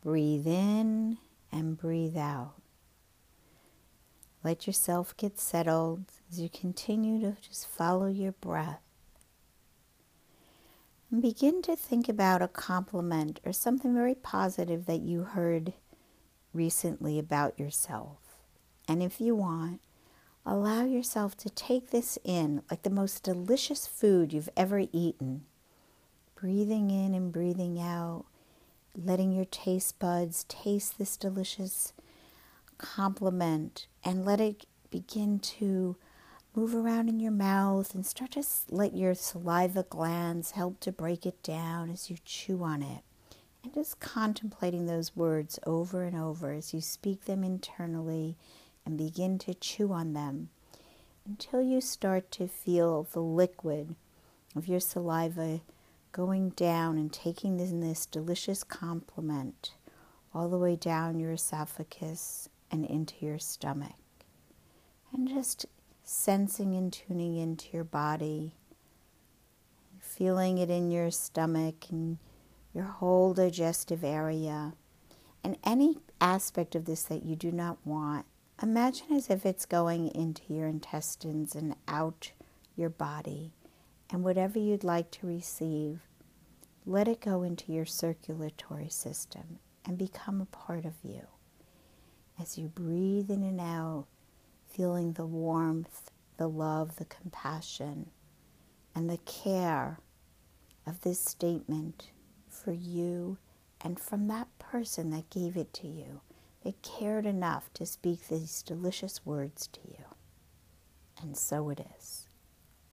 Breathe in and breathe out. Let yourself get settled as you continue to just follow your breath. And begin to think about a compliment or something very positive that you heard recently about yourself. And if you want, allow yourself to take this in like the most delicious food you've ever eaten. Breathing in and breathing out, letting your taste buds taste this delicious compliment and let it begin to move around in your mouth and start to let your saliva glands help to break it down as you chew on it. And just contemplating those words over and over as you speak them internally and begin to chew on them until you start to feel the liquid of your saliva going down and taking in this delicious compliment all the way down your esophagus and into your stomach. And just sensing and tuning into your body, feeling it in your stomach and your whole digestive area. And any aspect of this that you do not want, imagine as if it's going into your intestines and out your body. And whatever you'd like to receive, let it go into your circulatory system and become a part of you. As you breathe in and out, feeling the warmth, the love, the compassion, and the care of this statement for you and from that person that gave it to you. They cared enough to speak these delicious words to you. And so it is.